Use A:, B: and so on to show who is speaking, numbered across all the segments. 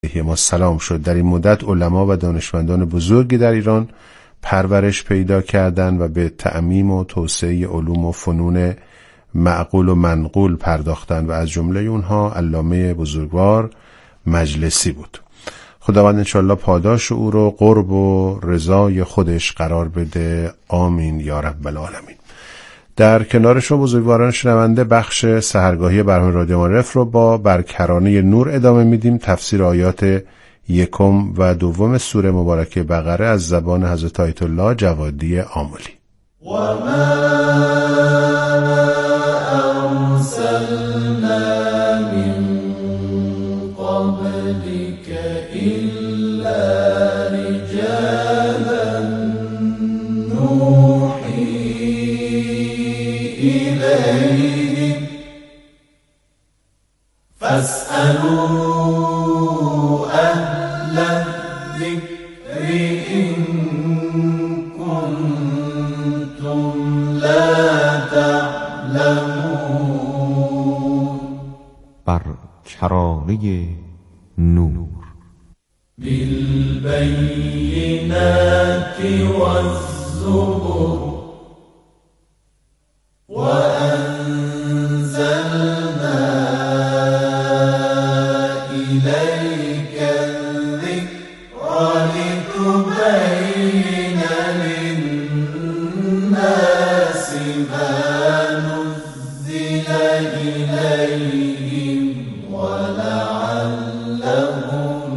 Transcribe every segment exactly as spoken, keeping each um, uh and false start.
A: علیه السلام شد. در این مدت علما و دانشمندان بزرگی در ایران پرورش پیدا کردند و به تعمیم و توسعه علوم و فنون معقول و منقول پرداختند و از جمله اونها علامه بزرگوار مجلسی بود. خداوند انشالله پاداش او رو قرب و رضای خودش قرار بده. آمین یا رب العالمین. در کنار شما بزرگواران شنونده بخش سحرگاهی برنامه رادیو معارف رو با برکرانه نور ادامه میدیم. تفسیر آیات یکم و دوم سوره مبارکه بقره از زبان حضرت آیت الله جوادی آملی.
B: و ما ارسلنا من قبلك الا رجالا نوحی الیهم فاسألوا اهل الذکر ان کنتم لا تعلمون.
C: بر کرانه نور.
B: بالبینات والزبر وأنزلنا إليك الذكر لتبين للناس ما نزل إليهم ولعلهم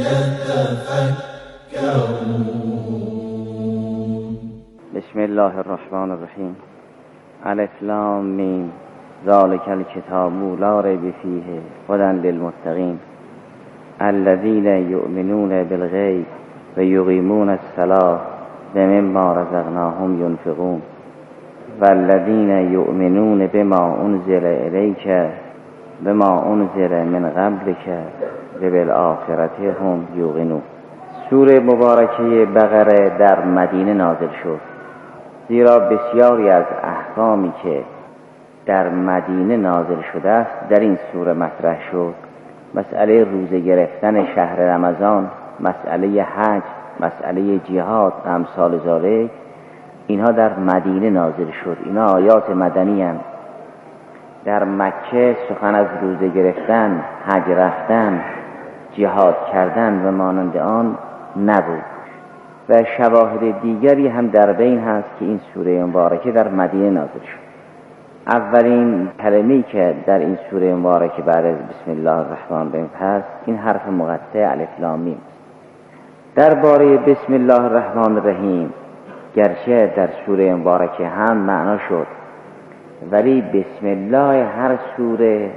B: يتفكرون.
D: بسم الله الرحمن الرحیم. الف لام میم ذالک الکتاب لا ریب فیه هدی للمتقین الذین یؤمنون بالغیب و یقیمون الصلاة و مما رزقناهم ینفقون والذین یؤمنون بما انزل الیک بما انزل من قبلک و بالآخرة هم یوقنون. سوره مبارکه بقره در مدینه نازل شد، زیرا بسیاری از احکامی که در مدینه نازل شده است در این سوره مطرح شد. مسئله روزه گرفتن شهر رمضان، مسئله حج، مسئله جهاد و امثال ذالک، اینها در مدینه نازل شد. اینها آیات مدنی هستند. در مکه سخن از روزه گرفتن، حج رفتن، جهاد کردن و مانند آن نبود و شواهد دیگری هم در بین هست که این سوره مبارکه در مدینه نازل شد. اولین کلمه‌ای که در این سوره مبارکه بعد از بسم الله الرحمن الرحیم هست این حرف مقطع الف لام میم. درباره بسم الله الرحمن الرحیم گرچه در سوره مبارکه هم معنا شد، ولی بسم الله هر سوره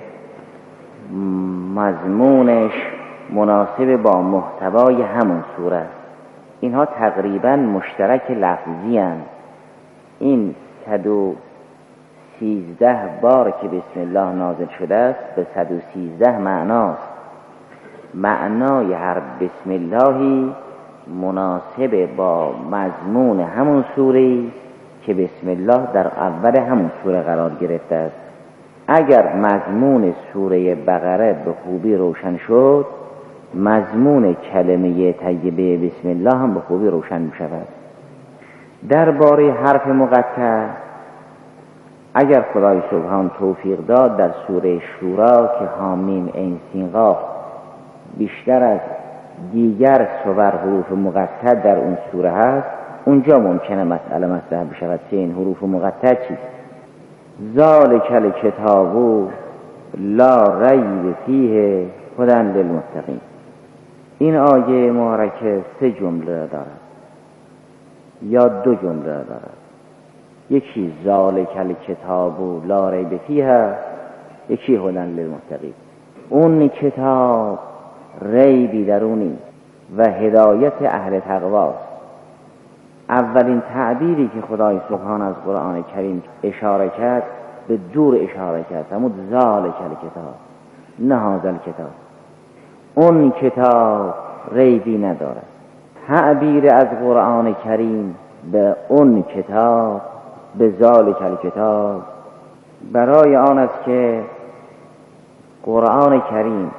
D: مضمونش مناسب با محتوای همون سوره است. اینها تقریبا مشترک لفظی هستند. این صد و سیزده بار که بسم الله نازل شده است به صد و سیزده معناست. معنای هر بسم اللهی مناسب با مضمون همون سوره که بسم الله در اول همون سوره قرار گرفته است. اگر مضمون سوره بقره به خوبی روشن شد، مضمون کلمه طیبه بسم الله هم به خوبی روشن می شود. درباره حرف مقطع اگر خدای سبحان توفیق داد در سوره شورا که حامیم عین سین قاف بیشتر از دیگر صور حروف مقطع در اون سوره هست، اونجا ممکنه مسئله مطرح بشود که این حروف مقطع چیست. ذالک الکتاب لا ریب فیه هدی للمتقین. این آیه مبارکه سه جمله دارد یا دو جمله دارد. یکی ذالک الکتاب لا ریب فیه، یکی هدی للمتقین. اون کتاب ریبی در اونی و هدایت اهل تقواست. اولین تعبیری که خدای سبحان از قرآن کریم اشاره کرد به دور اشاره کرد، همون ذالک الکتاب نه هذا الکتاب. اون کتاب ریبی ندارد. تعبیر از قرآن کریم به اون کتاب به ذالک الکتاب برای آن است که قرآن کریم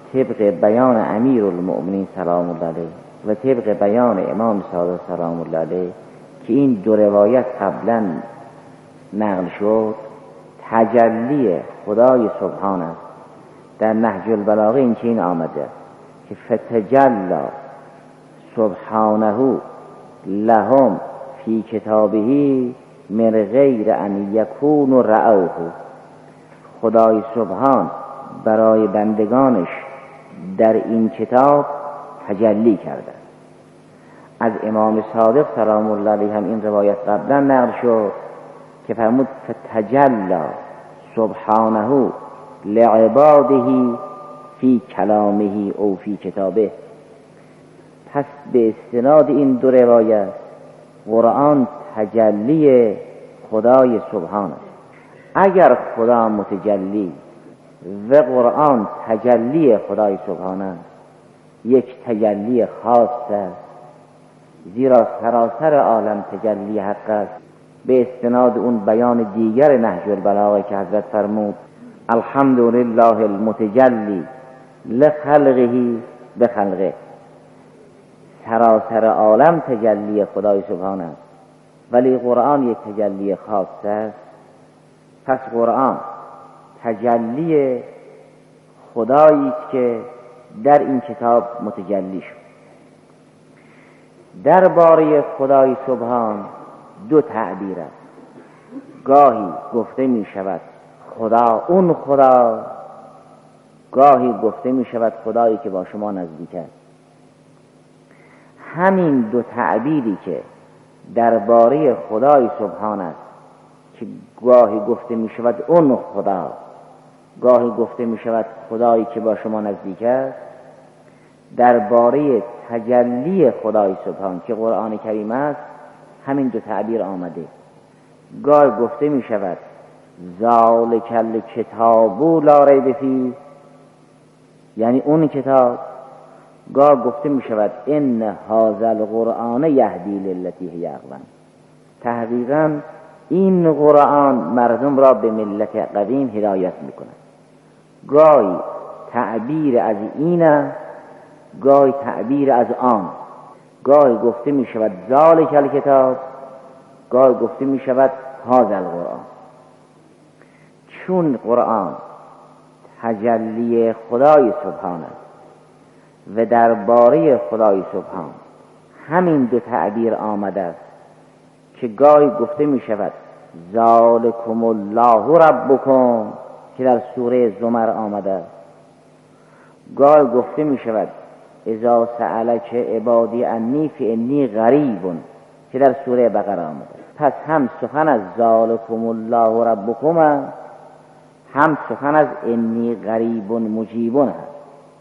D: طبق بیان امیر المؤمنین سلام الله علیه و طبق بیان امام صادق سلام الله علیه که این دو روایت قبلا نقل شد، تجلی خدای سبحان است. در نهج البلاغه این چنین آمده که فتجلی سبحانه لهم فی کتابه من غیر ان یکونوا رأوه. خدای سبحان برای بندگانش در این کتاب تجلی کرده. از امام صادق سلام الله علیه هم این روایت قبلا نقل شد که فرمود فتجلی سبحانه لعباده فی کلامه او فی کتابه. پس به استناد این دو روایت قرآن تجلی خدای سبحان است. اگر خدا متجلی و قرآن تجلی خدای سبحان است، یک تجلی خاص است، زیرا سراسر عالم تجلی حق است. به استناد اون بیان دیگر نهج البلاغه که حضرت فرمود الحمدلله المتجلی لخلقه بخلقه، سراسر عالم تجلی خدای سبحان است ولی قرآن یک تجلی خاص است. پس قرآن تجلی خدایی است که در این کتاب متجلی شد. درباره خدای سبحان دو تعبیر است. گاهی گفته می شود خدا اون خدا، گاهی گفته می شود خدایی که با شما نزدیک است. همین دو تعبیری که درباره خدای سبحان است که گاهی گفته می شود اون خدا، گاهی گفته می شود خدایی که با شما نزدیک است، درباره تجلی خدای سبحان که قرآن کریم است همین دو تعبیر آمده. گاهی گفته می شود ذالک الکتاب لا ریب فیه، یعنی اون کتاب. گاه گفته می شود ان هذا القرآن یهدی للتی هی اقوم، تحقیقا این قرآن مردم را به ملت قویم هدایت می کند. گاهی تعبیر از این، گاهی تعبیر از آن. گاهی گفته می شود ذالک الکتاب، گاهی گفته می شود هذا القرآن. چون قرآن تجلی خدای سبحان است و درباره خدای سبحان همین دو تعبیر آمده است که گاهی گفته می شود ذالکم الله ربکم که در سوره زمر آمده است، گاهی گفته می شود اذا سألک عبادی انی فانی قریب که در سوره بقره آمده. پس هم سخن از ذالکم الله ربکم، هم سخن از انی قریب مجیبون هست.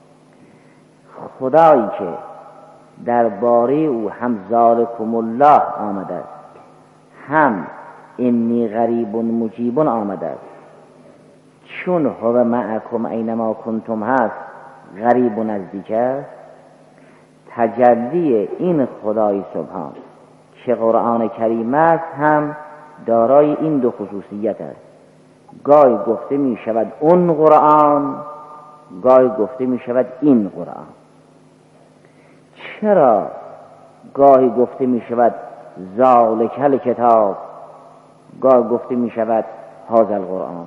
D: خدایی که درباره او هم ذالکم الله آمده است، هم انی قریب مجیبون آمده است، چون هو معکم اینما کنتم هست، قریب و نزدیک است. تجلی این خدای سبحان که قرآن کریم است هم دارای این دو خصوصیت است. گاهی گفته می شود اون قرآن، گاهی گفته می شود این قرآن. چرا گاهی گفته می شود ذالک الکتاب، گاهی گفته می شود هذا القرآن؟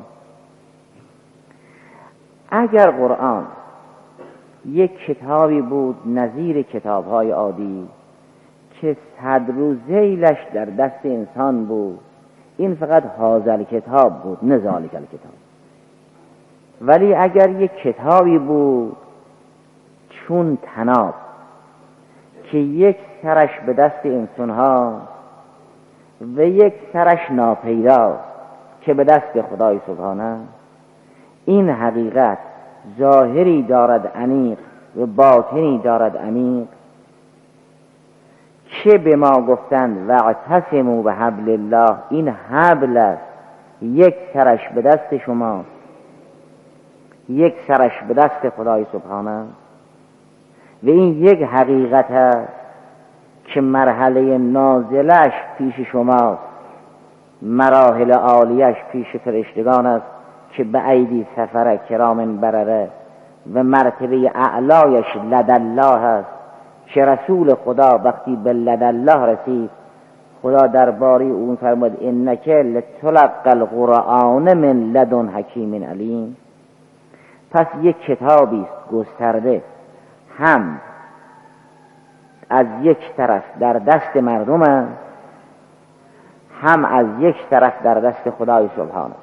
D: اگر قرآن یک کتابی بود نظیر کتاب‌های عادی که صدر و ذیلش در دست انسان بود، این فقط هذا الکتاب بود نه ذالک الکتاب. ولی اگر یک کتابی بود چون طناب که یک سرش به دست انسان‌ها و یک سرش ناپیدا که به دست خدای سبحانه، این حقیقت ظاهری دارد عمیق و باطنی دارد عمیق که به ما گفتند واعتصموا بحبل الله، این حبل است، یک سرش به دست شما، یک سرش به دست خدای سبحانه و این یک حقیقت است که مرحله نازلش پیش شماست، مراحل عالیش پیش فرشتگان است که به ایدی سفر کرام برره و مرتبه اعلایش لدالله است که رسول خدا وقتی به لدالله رسید خدا درباره اون فرمود انک لتلقى القرآن من لدن حکیم علیم. پس یک کتابی است گسترده، هم از یک طرف در دست مردم است، هم از یک طرف در دست خدای سبحانه.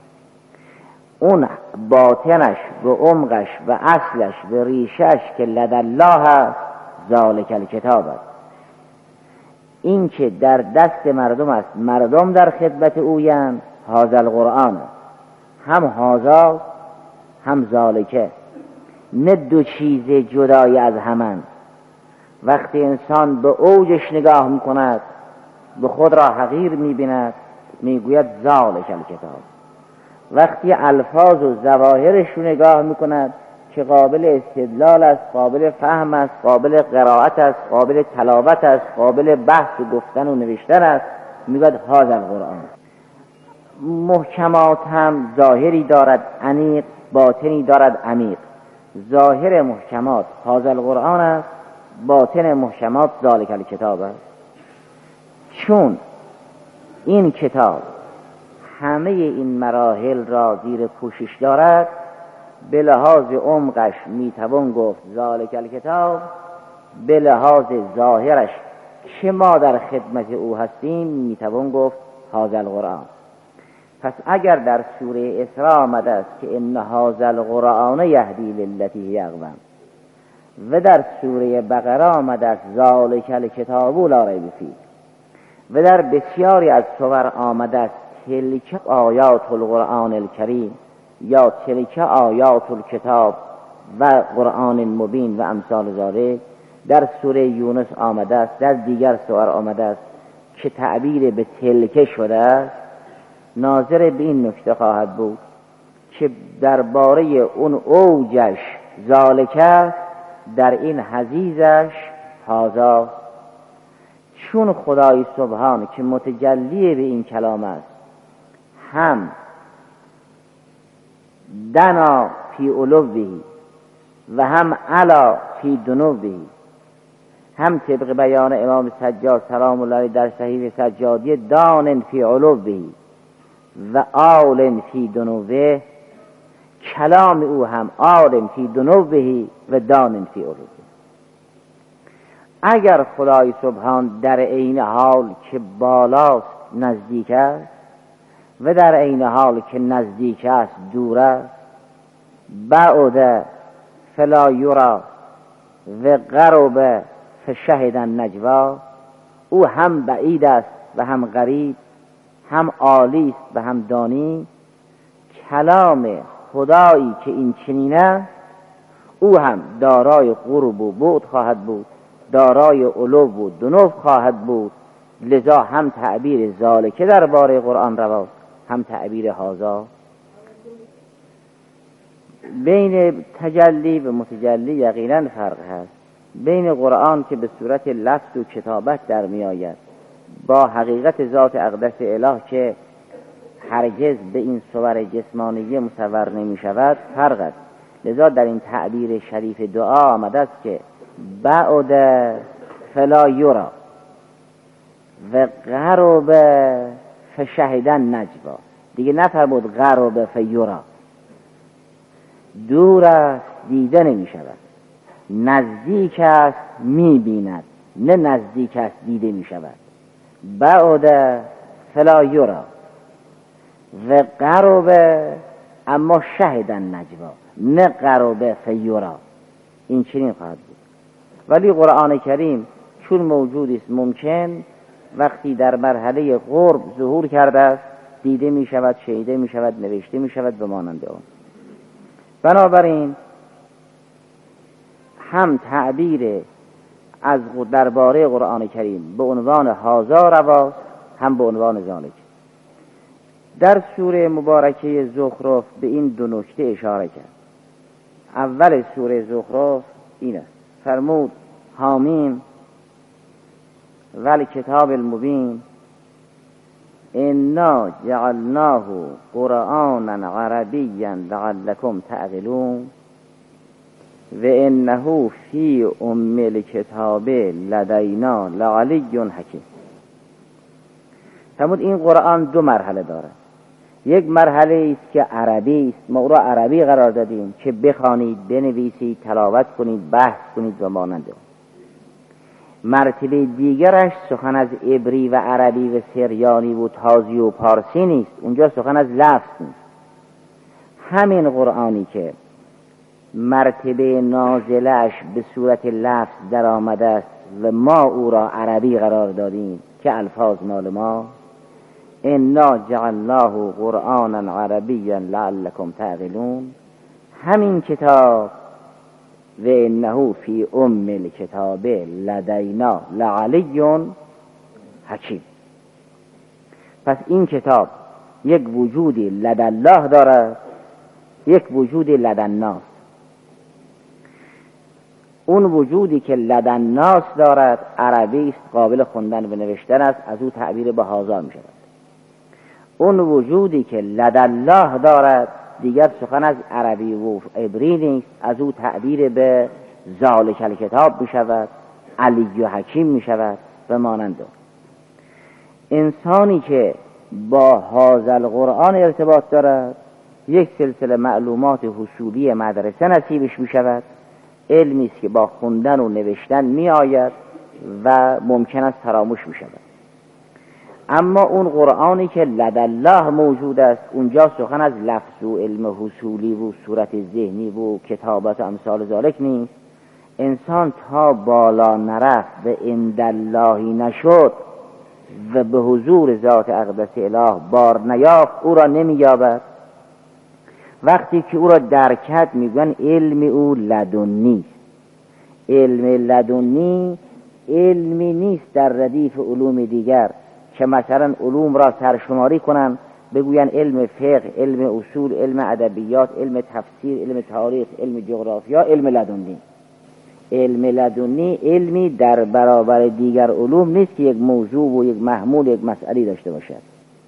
D: اون باطنش و عمقش و اصلش و ریشش که لدالله است ذالک الکتاب است. این که در دست مردم است، مردم در خدمت اویند، هذا القرآن است. هم هذا هم ذالکه، نه دو چیز جدای از همند. وقتی انسان به اوجش نگاه میکند به خود را حقیر میبیند، میگوید ذالک الکتاب. وقتی الفاظ و ظواهرش رو نگاه میکند که قابل استدلال است، قابل فهم است، قابل قرائت است، قابل تلاوت است، قابل بحث و گفتن و نوشتن است، میگوید هذا القرآن. محکمات هم ظاهری دارد عمیق، باطنی دارد عمیق. ظاهر محکمات هذا القرآن است، باطن محکمات ذالک الکتاب است. چون این کتاب همه این مراحل را زیر پوشش دارد، به لحاظ عمقش میتوان گفت ذالک الکتاب، به لحاظ ظاهرش که ما در خدمت او هستیم میتوان گفت هذا القرآن. پس اگر در سوره اسراء آمده است که ان هذا القرآن یهدی للتی هی اقوم، و در سوره بقره آمده است ذالک الکتاب لا ریب فیه، و در بسیاری از سور آمده است تلک آیات القرآن الکریم یا تلک آیات الکتاب و قرآن مبین و امثال ذالک. در سوره یونس آمده است، در دیگر سور آمده است که تعبیر به تلک شده است. ناظر به این نکته خواهد بود که درباره اون اوجش ذالک است، در این حضیضش هذا. چون خدای سبحان که متجلی به این کلام است، هم دنا فی علوه و هم علا فی دنوه، هم طبق بیان امام سجاد سلام الله در صحیح سجادی دان فی علوه و آل فی دنوه، کلام او هم آل فی دنوه و دان فی علوه. اگر خدای سبحان در عین حال که بالاست نزدیک است و در عین حال که نزدیک است دور است، بعد فلا یرا و قرب فشهد النجوا، او هم بعید است و هم قریب، هم عالی است و هم دانی. کلام خدایی که این چنین است او هم دارای قرب و بعد خواهد بود، دارای علو و دنو خواهد بود. لذا هم تعبیر ذالک درباره قرآن رواست، هم تعبیر هذا. بین تجلی و متجلی یقینا فرق هست. بین قرآن که به صورت لفظ و کتابت در می آید با حقیقت ذات اقدس اله که هرگز به این صور جسمانی مصور نمی شود فرق است. لذا در این تعبیر شریف دعا آمده است که بعد فلا یرا و قرب فشهدن نجوا. دیگه نفرمود قرب فیرا، دور است دیده نمی شود، نزدیک است می بیند، نه نزدیک است دیده می شود. بعد فلا یرا و قرب اما شهدن نجوا، نه قرب فیرا. این چنین خواهد بود. ولی قرآن کریم چون موجود است ممکن وقتی در مرحله قرب ظهور کرده است دیده می شود، شنیده می شود، نوشته می شود به مانند آن. بنابراین هم تعبیر از درباره قرآن کریم به عنوان هذا رواست، هم به عنوان ذالک. در سوره مبارکه زخرف به این دو نکته اشاره کرد. اول سوره زخرف این است، فرمود حامیم والکتاب المبین انا جعلناه قرآنا عربیا لعلکم تعقلون. و انه فی ام الکتاب لدینا لعلی حکیم. فرمود این قرآن دو مرحله داره. یک مرحله است که عربی است، ما او را عربی قرار دادیم که بخوانید، بنویسید، تلاوت کنید، بحث کنید و مانند آن. مرتبه دیگرش سخن از عبری و عربی و سریانی و تازی و پارسی نیست، اونجا سخن از لفظ نیست. همین قرآنی که مرتبه نازلش به صورت لفظ در آمده است و ما او را عربی قرار دادیم که الفاظ مال ما، انا جعلناه قرآنا عربیا لعلکم تعقلون، همین کتاب و انه فی ام الکتاب لدینا لعلی حکیم. پس این کتاب یک وجودی لدى الله دارد، یک وجودی لدى الناس. اون وجودی که لدى الناس دارد عربی است، قابل خوندن و نوشتن است، از او تعبیر به هازا می شود. اون وجودی که لدى الله دارد دیگر سخن از عربی و عبری نیست، از او تعبیر به ذالک الکتاب می شود، علی و حکیم می شود و مانند. انسانی که با هذا القرآن ارتباط دارد یک سلسله معلومات حصولی مدرسه نصیبش می شود، علمی است که با خوندن و نوشتن می آید و ممکن است فراموش می شود. اما اون قرآنی که لدى الله موجود است، اونجا سخن از لفظ و علم حصولی و صورت ذهنی و کتابت و امثال ذالک نیست. انسان تا بالا نرفت و عند اللهی نشد و به حضور ذات اقدس اله بار نیافت، او را نمییابد. وقتی که او را درکت میگن علم او لدنی است. علم لدنی علمی نیست در ردیف علوم دیگر که مثلا علوم را سرشماری کنن بگوین علم فقه، علم اصول، علم ادبیات، علم تفسیر، علم تاریخ، علم جغرافیا، علم لدنی. علم لدنی علمی در برابر دیگر علوم نیست که یک موضوع و یک محمول یک مسئله داشته باشد.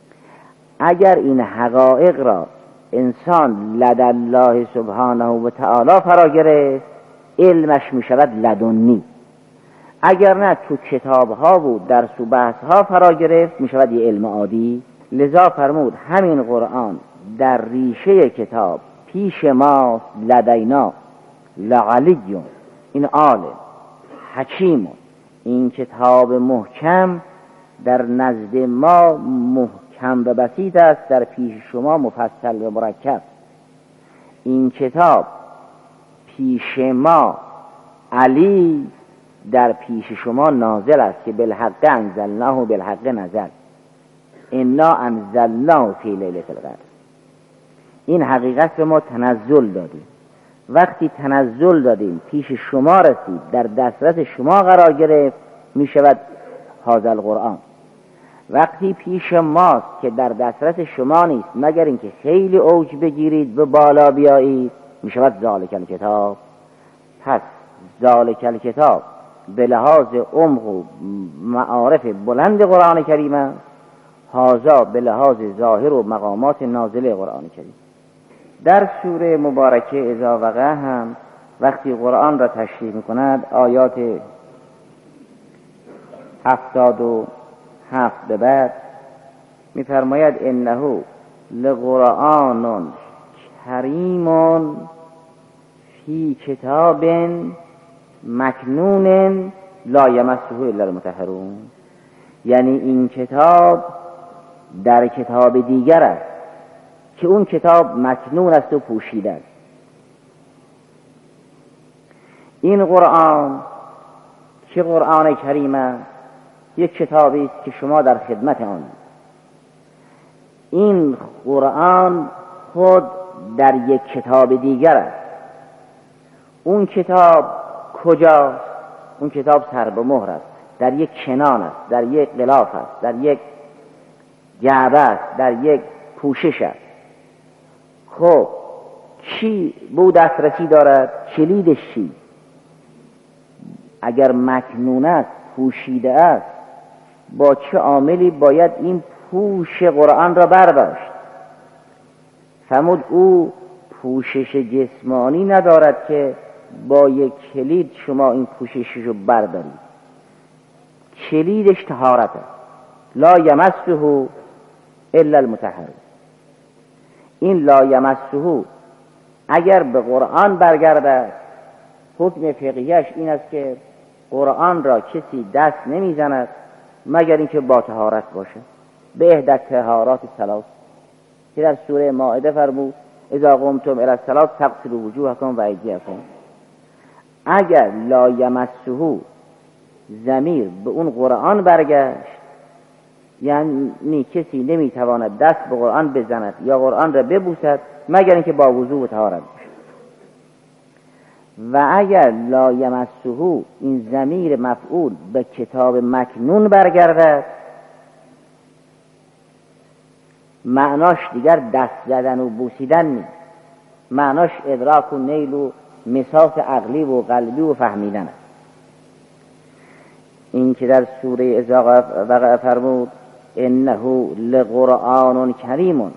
D: اگر این حقایق را انسان لدى الله سبحانه و تعالی فرا گرفت، علمش می شود لدنی. اگر نه تو کتاب ها و درس و بحث ها فرا گرفت، می شود یه علم عادی. لذا فرمود همین قرآن در ریشه کتاب پیش ما لدینا لعلیون، این عالم حکیم، این کتاب محکم در نزد ما محکم و بسیط است، در پیش شما مفصل و مرکب. این کتاب پیش ما علی، در پیش شما نازل است که بالحق انزلناه و بالحق نزل، انا انزلناه فی لیلة القدر. این حقیقت به ما تنزل دادیم. وقتی تنزل دادیم پیش شما رسید، در دسترس شما قرار گرفت، می شود هذا القرآن. وقتی پیش ماست که در دسترس شما نیست مگر اینکه خیلی اوج بگیرید به بالا بیایید، می شود ذالک الکتاب. پس ذالک الکتاب به لحاظ عمق و معارف بلند قرآن کریم است، هذا به لحاظ ظاهر و مقامات نازله قرآن کریم. در سوره مبارکه اذا وقع هم وقتی قرآن را تشریح می‌کند، آیات هفتاد و هفت به بعد می‌فرماید انه لقرآن کریم فی کتاب مکنون لا یمسه الا المطهرون. یعنی این کتاب در کتاب دیگر است که اون کتاب مکنون است و پوشیده است. این قرآن که قرآن کریم است، یک کتابی است که شما در خدمت آن. این قرآن خود در یک کتاب دیگر است. اون کتاب کجاست؟ اون کتاب سر به مهر است، در یک کنان است، در یک غلاف است، در یک جعبه است، در یک پوشش است. خب چی به دسترسی دارد؟ کلیدش چی؟ اگر مکنون است، پوشیده است، با چه عاملی باید این پوش قرآن را برداشت؟ فرمود او پوشش جسمانی ندارد که با یک کلید شما این پوششش رو بردارید. کلیدش طهارته. لا یمسه الا المطهر. این لا یمسه اگر به قرآن برگرده، حکم فقهیش این است که قرآن را کسی دست نمیزند مگر اینکه با طهارت باشه، به احدی طهارات ثلاث که در سوره مائده فرمود اذا قمتم الی الصلاة فاغسلوا وجوهکم و ایدیکم. اگر لا یمسه ضمیر به اون قرآن برگشت، یعنی کسی نمیتواند دست به قرآن بزند یا قرآن را ببوسد مگر اینکه با وضو و طهارت باشه. و اگر لا یمسه این ضمیر مفعول به کتاب مکنون برگردد، معناش دیگر دست زدن و بوسیدن نیست، معناش ادراک و نیل و مساس عقلی و قلبی و فهمیدن است. این که در سوره اذا وقع فرمود انه لقرآن کریم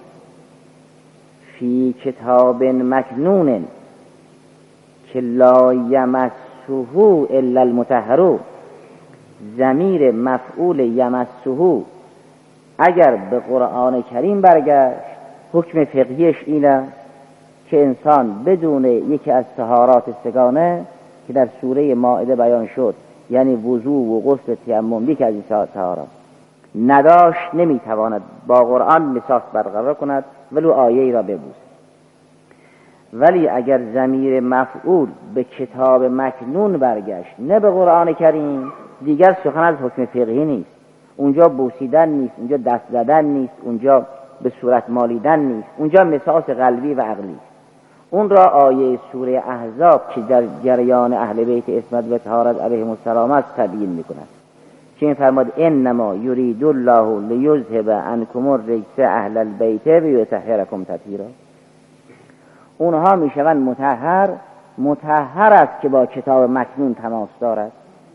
D: فی کتاب مکنون که لا یمسه الا المطهر، ضمیر مفعول یمسه اگر به قرآن کریم برگشت، حکم فقهیش اینه که انسان بدون یکی از طهارات سگانه که در سوره مائده بیان شد، یعنی وضو و غسل تیمم، یکی از این طهارات نداشت، نمیتواند با قرآن مساس برقرار کند ولو آیه را ببوسد. ولی اگر ضمیر مفعول به کتاب مکنون برگشت، نه به قرآن کریم، دیگر سخن از حکم فقهی نیست. اونجا بوسیدن نیست، اونجا دست زدن نیست، اونجا به صورت مالیدن نیست، اونجا مساس قلبی و عقلی. اون را آیه سوره احزاب که در جریان اهل بیت عصمت و طهارت علیهم السلام است تبیین میکند که این فرماد انما یرید الله لیذهب عنکم الرجس اهل البیت و یطهرکم تطهیرا. اونها میشوند مطهر، مطهر است که با کتاب مکنون تماس دارد،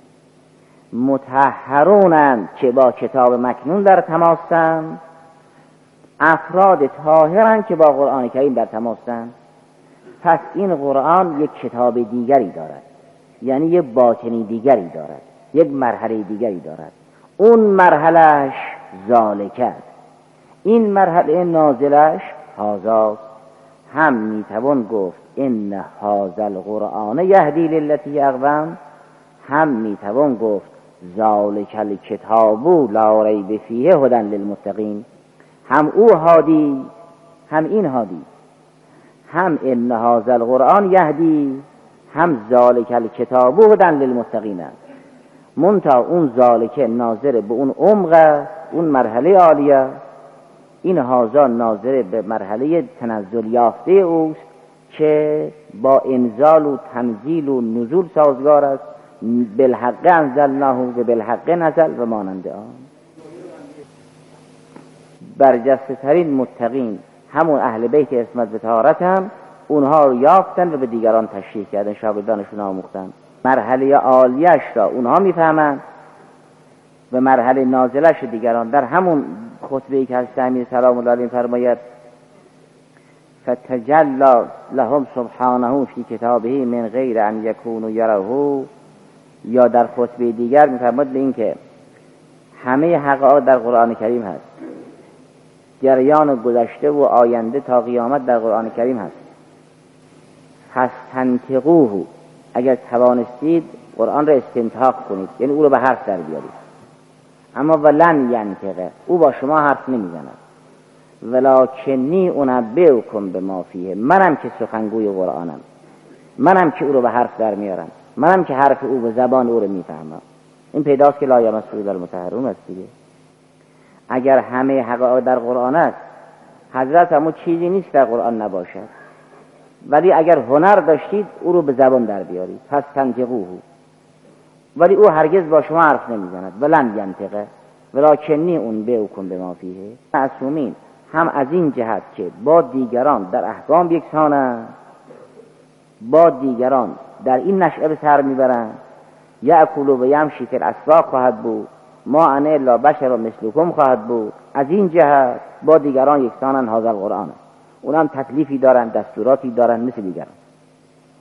D: مطهرونند که با کتاب مکنون در تماسند، افراد طاهرند که با قرآن کریم در تماسند. پس این قرآن یک کتاب دیگری دارد، یعنی یک باطنی دیگری دارد، یک مرحله دیگری دارد. اون مرحلهش ذالکه، این مرحله نازلش هازاست. هم میتوان گفت ان هذا القرآن یهدی للتی اقوم، هم میتوان گفت ذالک الکتاب لا ریب فیه هدی للمتقین. هم او هادی، هم این هادی، هم ان هذا القرآن یهدی، هم ذالک الکتاب هدی للمتقین. منتها اون ذالک ناظر به اون عمق، اون مرحله عالیه، این هذا ناظر به مرحله تنزل یافته اوست که با انزال و تنزیل و نزول سازگار است. بالحق انزلناه و بالحق نزل و مانند آن. برجسته ترین متقین همون اهل بیت عصمت و طهارت هم اونها رو یافتن و به دیگران تشریح کردن، شاگردانشون آموختن. مرحله عالیش را اونها میفهمند و مرحله نازلش دیگران. در همون خطبه‌ای که حضرت امیر سلام الله علیه فرماید فتجلی لهم سبحانه فی کتابه من غیر ان یکونوا یروه، یا در خطبه دیگر میفرماید به این که همه حقایق در قرآن کریم هست، جریان گذشته و آینده تا قیامت در قرآن کریم هست. فاستنطقوه، اگر توانستید قرآن را استنطاق کنید، یعنی او را به حرف در بیارید. اما ولن ینطقه، او با شما حرف نمیزند. ولکنی انبئکم بما فیه، منم که سخنگوی قرآنم، منم که او را به حرف در میارم، منم که حرف او به زبان او را میفهمم. این پیداست که لا یمسه الا المطهرون است دیگه. اگر همه حقایق در قرآن است، حضرت همون چیزی نیست در قرآن نباشد. ولی اگر هنر داشتید او رو به زبان در بیارید، پس تنطقوه، ولی او هرگز با شما حرف نمیزند. ولن ینطقه ولکنی انبئکم بما فیه. معصومین هم از این جهت که با دیگران در احکام یکسانند، با دیگران در این نشأه به سر میبرند. یأکل و یمشی فی الاسواق خواهد بود، ما انا الا بشر مثلکم خواهد بود. از این جهت با دیگران یکسانند. هذا القرآن، اونم تکلیفی دارن، دستوراتی دارن مثل دیگران.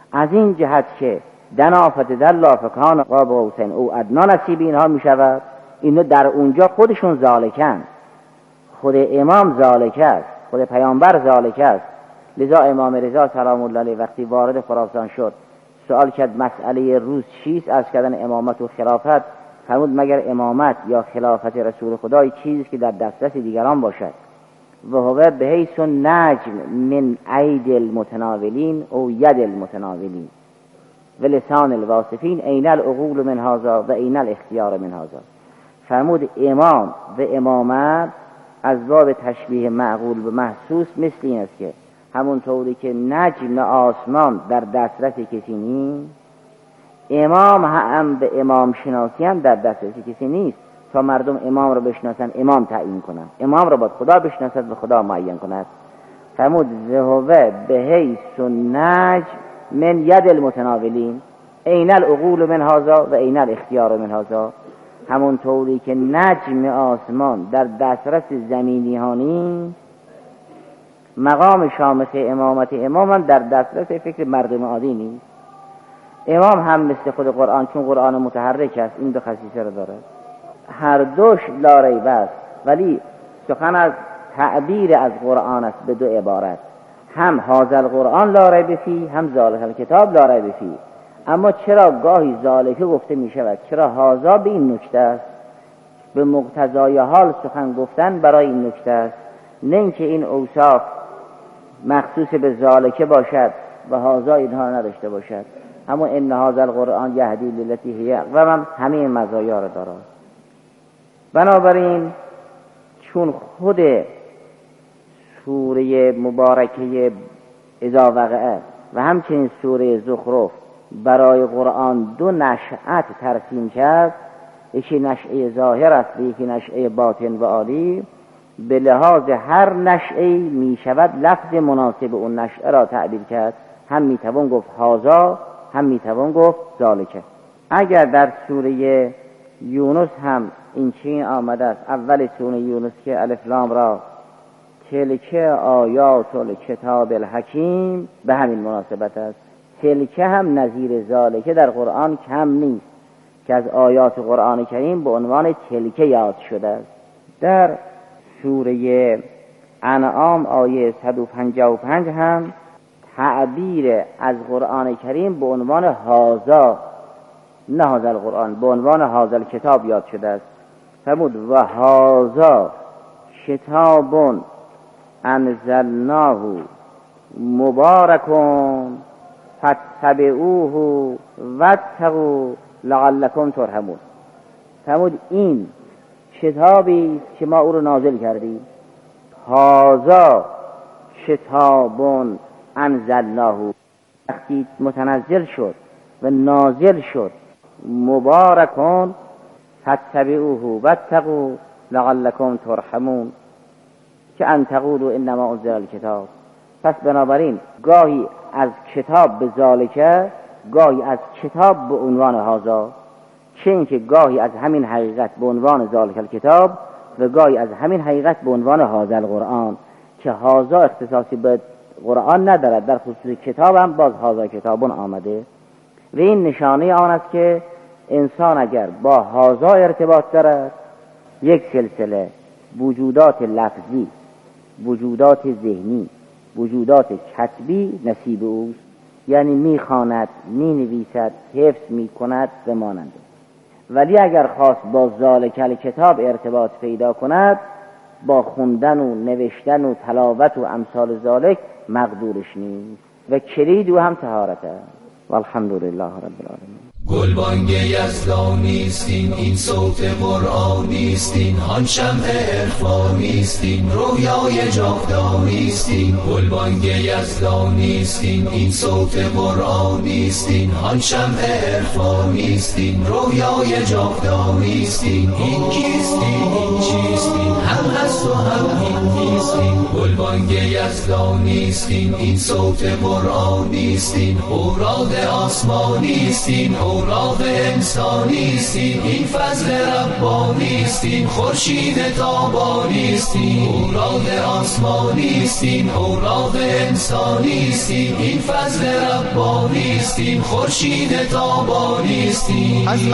D: از این جهت که دنا فتدلا فکان قاب قوسین او ادنا نصیب اینها می شود. اینو در اونجا خودشون ذالکن، خود امام ذالک است، خود پیامبر ذالک است. لذا امام رضا سلام الله علیه وقتی وارد خراسان شد سوال کرد مسئله روز چیست؟ از کردن امامت و خلافت. فرمود مگر امامت یا خلافت رسول خدای چیزی که در دسترس دیگران باشد؟ و هو بحیث نجم من اید المتناولین او ید المتناولین و لسان الواصفین این العقول من هذا و این الاختیار من هذا. فرمود امام و امامت از باب تشبیه معقول به محسوس مثل این است که همون طوری که نجم آسمان در دسترس کسی نیست، امام هم به امام شناسی هم در دسترس کسی نیست تا مردم امام رو بشناسن امام تعیین کنن. امام رو باید خدا بشناسد و خدا معین کند. فرمود ذهوه به حیث نجم من ید المتناولین این العقول من هذا و این الاختیار من هذا. همون طوری که نجم آسمان در دسترس زمینی ها نیست، مقام شامخ امامت امام هم در دسترس فکر مردم عادی نیست. امام هم مثل خود قرآن، چون قرآن متحرک است این دو خصیصه رو داره، هر دوش لا ریب است، ولی سخن از تعبیر از قرآن است به دو عبارت، هم هذا القرآن لا ریب فیه هم ذالک الکتاب لا ریب فیه. اما چرا گاهی ذالک گفته می شود، چرا هذا به این نکته است، به مقتضای حال سخن گفتن برای این نکته است، نه اینکه این اوصاف مخصوص به ذالک باشد و هذا اینها نداشته باشد. اما ان هذا القرآن یهدی للتی هی اقوم همین مزایا را دارد. بنابراین چون خود سوره مبارکه اذا وقعت و همچنین سوره زخرف برای قرآن دو نشأت ترسیم کرد، یکی نشأه ظاهر است و یکی نشأه باطن و عالی، به لحاظ هر نشأه می شود لفظ مناسب اون نشأه را تعبیر کرد. هم می توان گفت هذا، هم می توان گفت ذالک. اگر در سوره یونس هم این چین آمده است، اول سوره یونس که الف لام را تلک آیات الکتاب الحکیم، به همین مناسبت است. تلک هم نظیر ذالک در قرآن کم نیست که از آیات قرآن کریم به عنوان تلک یاد شده است. در سوره انعام آیه صد و پنجاه و پنج هم تعبیر از قرآن کریم به عنوان هذا، نه هذا القرآن، به عنوان هذا الکتاب یاد شده است. فرمود و هذا کتاب انزلناه مبارکون فاتبعوه واتقوا لعلکم ترحمون. فرمود این کتابی که ما او رو نازل کردیم، هذا کتاب انزلناه، وقتی متنزل شد و نازل شد، مبارکون فاتبعوه واتقوا لعلکم ترحمون، که ان تقولوا انما انزل الکتاب. پس بنابراین گاهی از کتاب به ذالکه، گاهی از کتاب به عنوان هذا، چه اینکه گاهی از همین حقیقت به عنوان ذالک الکتاب و گاهی از همین حقیقت به عنوان هذا القرآن، که هذا اختصاصی به قرآن ندارد، در خصوص کتاب هم باز هذا کتابون آمده. و این نشانه آن است که انسان اگر با هذا ارتباط دارد، یک سلسله وجودات لفظی، وجودات ذهنی، وجودات کتبی نصیب اوست، یعنی میخواند، مینویسد، حفظ میکند و ماننده. ولی اگر خواست با ذالک الکتاب ارتباط پیدا کند، با خوندن و نوشتن و تلاوت و امثال ذالک مقدورش نیست و کلید او هم طهارت است. والحمدلله رب العالمین.
B: گلبانگ یزدانیستین، این صوت قرآنیستین، آن شمع عرفانیستین، رویای جاودانیستین. گلبانگ یزدانیستین، این صوت قرآنیستین، آن شمع عرفانیستین، رویای جاودانیستین. این کیستین، این چیستین، هم هست و هم این نیستین. گلبانگ یزدانیستین، این صوت قرآنیستین، اوراد آسمانیستین، اوراق انسانیستیم، این فضل ربانیستیم، خورشید تابانیستیم، اوراق آسمانیستیم، اوراق انسانیستیم، این فضل ربانیستیم، خورشید تابانیستیم.